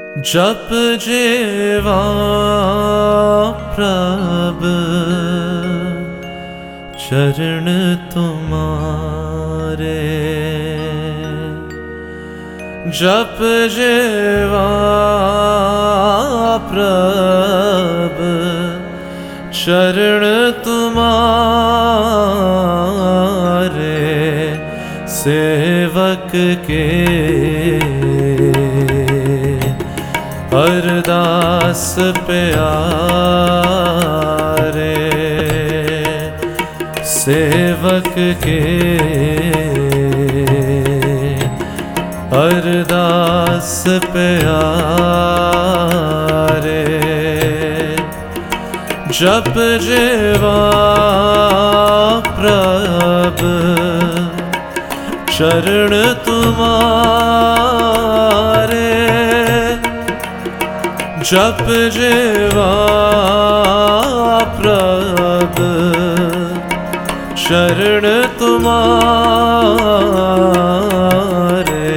जप जेवा प्रभ चरण तुम्हारे, जप जेवा प्रभ चरण तुम्हारे, सेवक के अरदास प्यारे, सेवक के अरदास प्यारे। जप जेवा प्रभ चरण तुम्हारे, जप जेवा प्रभ चरण तुम्हारे,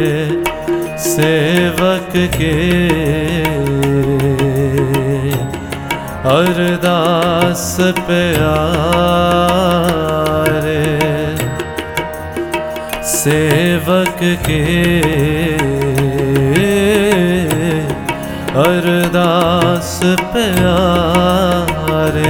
सेवक के अरदास प्यारे, सेवक के अरदास प्यारे।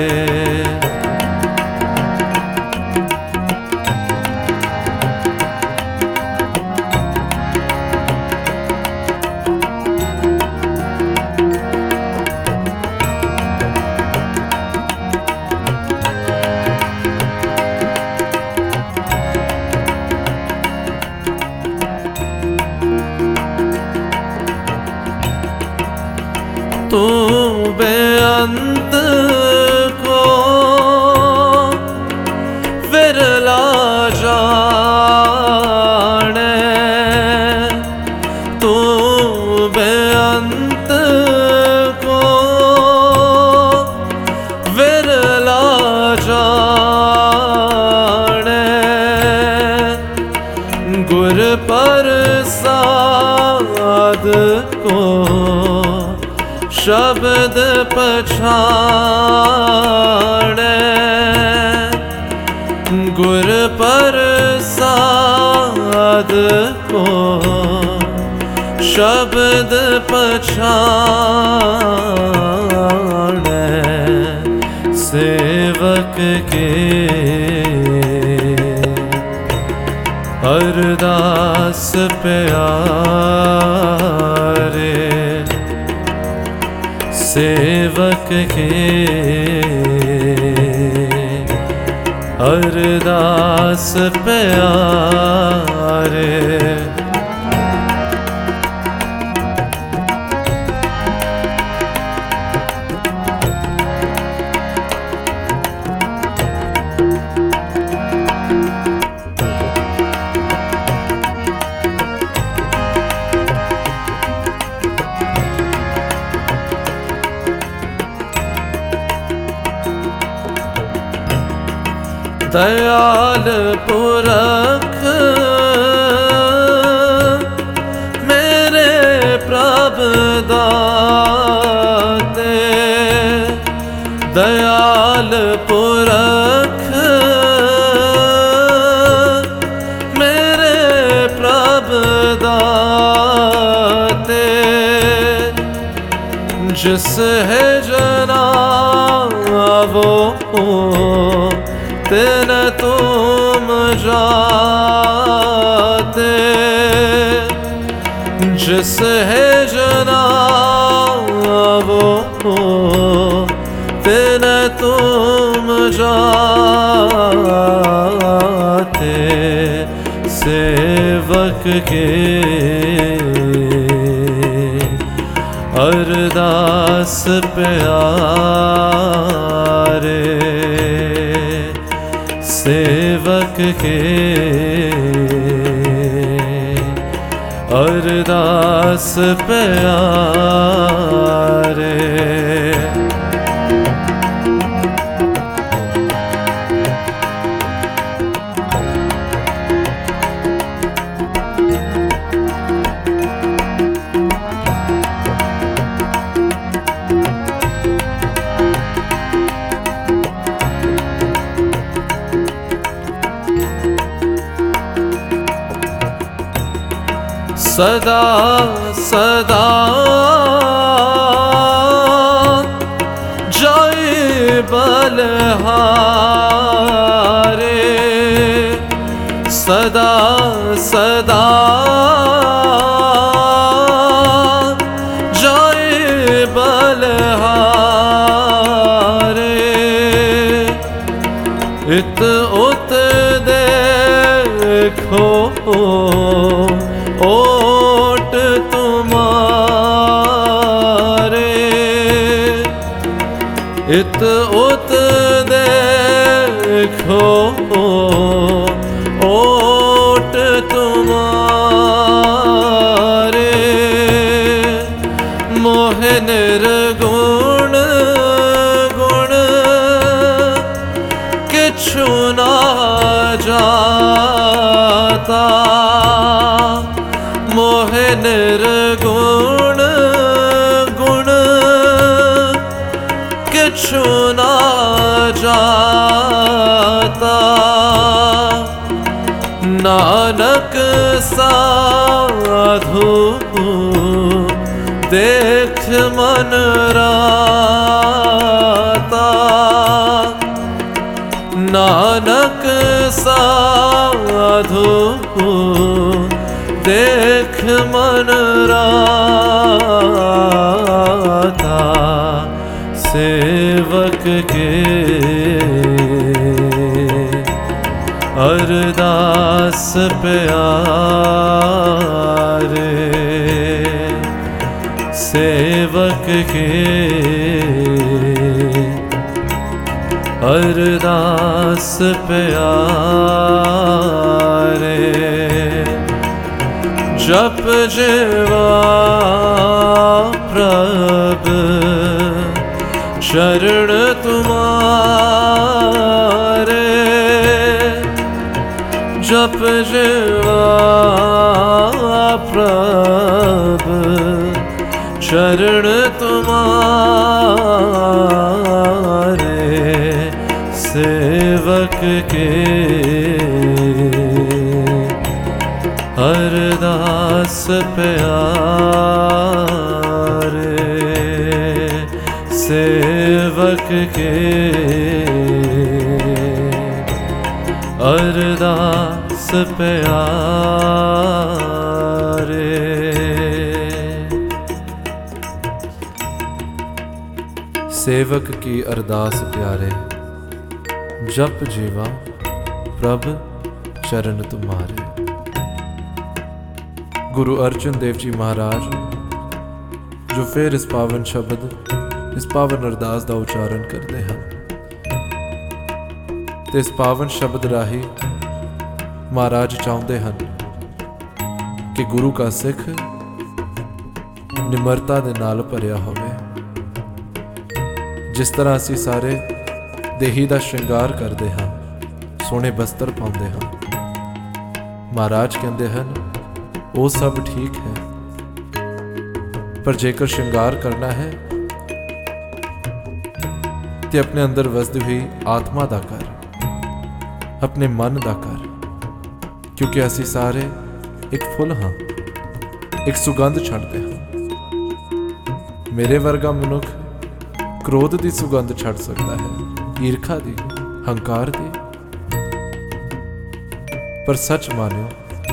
तू बेअंत को विरला जाने, तू बेअंत को विरला जाने, गुर प्रसाद को शब्द पछाड़े, गुर प्रसाद को शब्द पछाड़े, सेवक के अरदास प्यारे, सेवक के अरदास प्यारे। दयाल पुरख मेरे प्रभ दाते, दयाल पुरख मेरे प्रभ दाते, जिस है जना वो तिन तुम जाते, जिस है जना वो तिन तुम जाते, सेवक के अरदास प्यारे, सेवक के अरदास प्यारे। सदा सदा जय बलहारे, सदा सदा जय बलहारे। इत उत देखो ओट तुम्हारे, इत उत देखो ओट तुम्हारे। मोह निर्गुण गुण किछु ना जाता, मोह निर्गुण गुण किछु ना जाता। नानक साधु देख मन राता, नानक साधु देख मन राता। सेवक के अरदास प्यारे, सेवक के अरदास प्यारे। जप जीवा प्रभ शरण तुम्हारे, जप जीवा प्रभ शरण तुम्हारे। सेवक के अरदास प्यारे, सेवक के अरदास प्यारे। सेवक की अरदास प्यारे, जप जीवा प्रभ चरण तुम्हारे। गुरु अर्जुन देव जी महाराज जो फिर इस पावन शब्द, इस पावन अरदास का उच्चारण करते हैं ते इस पावन शब्द राही महाराज चाहते हैं कि गुरु का सिख निमरता दे नाल भरिया होवे। जिस तरह असी सारे देही का श्रृंगार करते हैं, सोने बस्तर पाते हैं, महाराज कहते हैं वो सब ठीक है, पर जेकर श्रृंगार करना है तो अपने अंदर वसदी हुई आत्मा दा कर, अपने मन दा कर। क्योंकि असी सारे एक फुल हाँ, एक सुगंध छड़ते हैं। मेरे वर्गा मनुख क्रोध की सुगंध छड़ सकता है, ईर्खा दी, हंकार दी, पर सच मानियो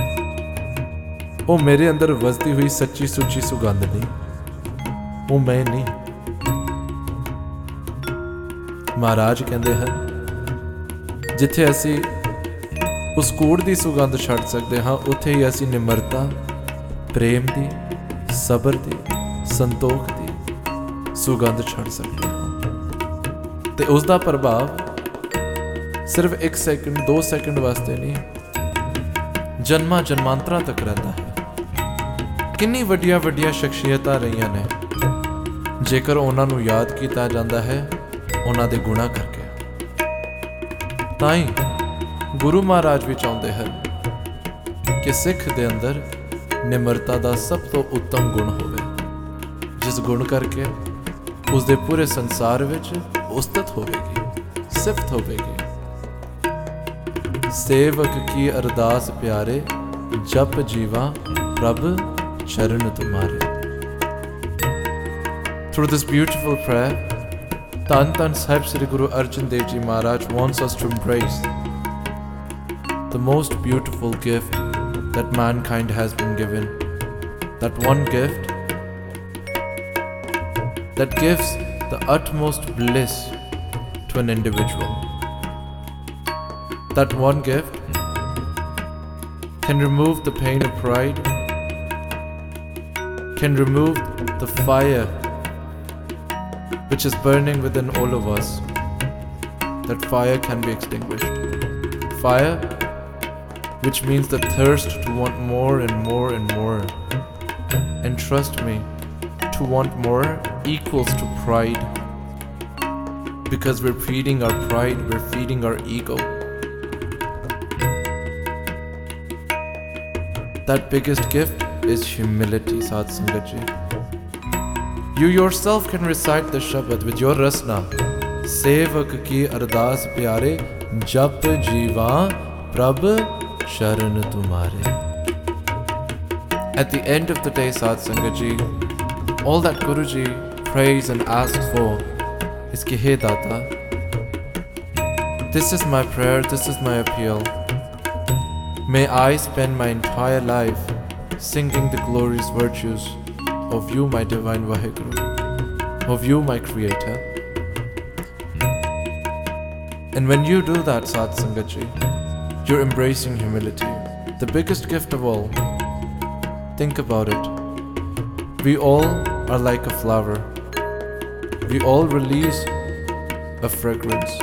वो मेरे अंदर वसदी हुई सच्ची सुच्ची सुगंध नहीं, वो मैं नहीं। महाराज कहते हैं जिथे असी उस कूड़ की सुगंध छड़ सकते हाँ, उत्थे ही असी निमरता, प्रेम की, सबर की, संतोख की सुगंध छड़ सकते हैं। ते उसका प्रभाव सिर्फ 1 सेकंड 2 सेकंड वास्ते नहीं, जन्मा जन्मांतरा तक रहता है। किन्नी वड्डिया वड्डिया शख्सियतां रहियां ने, जेकर उन्हां नूं याद किया जाता है उन्हां दे गुणा करके। ताई गुरु महाराज भी चाहते हैं कि सिख दे अंदर निमरता का सब तो उत्तम गुण होवे, जिस गुण करके उसके पूरे संसार विच उस्तत होवेगी, सिफत होवेगी। सेवक की अरदास प्यारे, जप जीवा प्रभ charan tumhare. Through this beautiful prayer, Tan Tan Sahib Sri Guru Arjan Dev Ji Maharaj wants us to embrace the most beautiful gift that mankind has been given. That one gift that gives the utmost bliss to an individual. That one gift can remove the pain of pride, can remove the fire which is burning within all of us. That fire can be extinguished. Fire, which means the thirst to want more and more and more. And trust me, to want more equals to pride. Because we're feeding our pride, we're feeding our ego. That biggest gift is humility, Sadh Sangat Ji. You yourself can recite the Shabad with your rasna. Sevak ki ardas pyare, jap jiva prabh sharan tumhare. At the end of the day, Sadh Sangat Ji, all that Guruji prays and asks for is ki He Data, this is my prayer, this is my appeal. May I spend my entire life singing the glorious virtues of you, my divine Vaheguru, of you, my Creator. And when you do that, Sadh Sangat Ji, you're embracing humility, the biggest gift of all. Think about it. We all are like a flower. We all release a fragrance.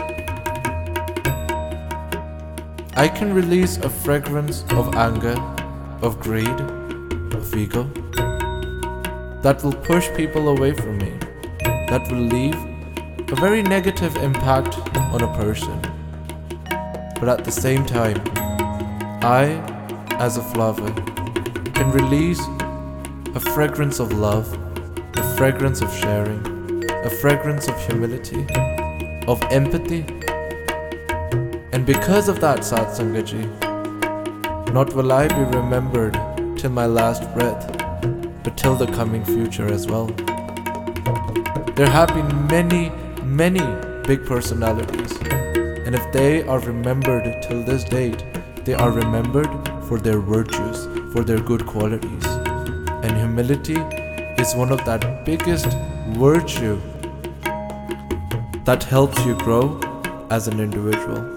I can release a fragrance of anger, of greed, of ego. That will push people away from me. That will leave a very negative impact on a person. But at the same time, I, as a flower, can release a fragrance of love, a fragrance of sharing, a fragrance of humility, of empathy. And because of that, Sadh Sangat Ji, not will I be remembered till my last breath, but till the coming future as well. There have been many, many big personalities, and if they are remembered till this date, they are remembered for their virtues, for their good qualities. And humility is one of that biggest virtue that helps you grow as an individual.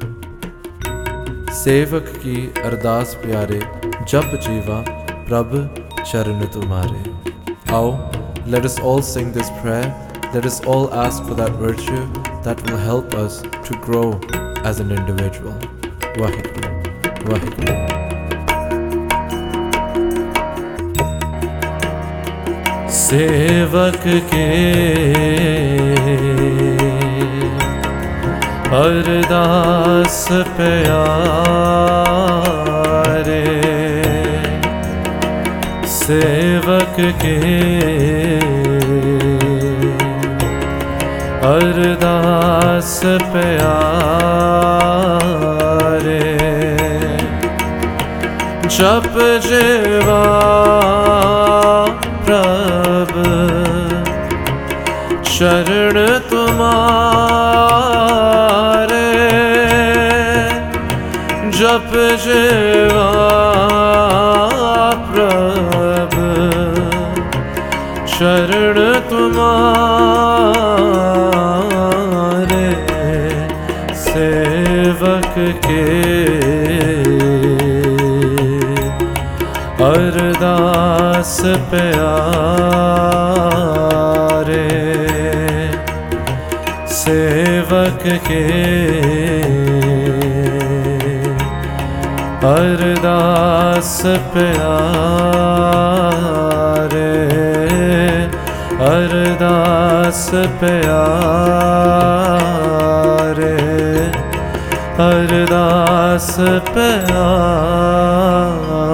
Sevak ki ardas pyare, jap jiva prabh charan tumhare. How? Let us all sing this prayer. Let us all ask for that virtue that will help us to grow as an individual. Vaheguru, Vaheguru. Sevak ke ardas pyare, sevak ke ardas pyare, jap jiva prabh charan tumhare, jap jiva prabh charan tumhare. Sevak ke ardas pyare, sevak ke ardas pyare, ardas pyare, ardas pyare.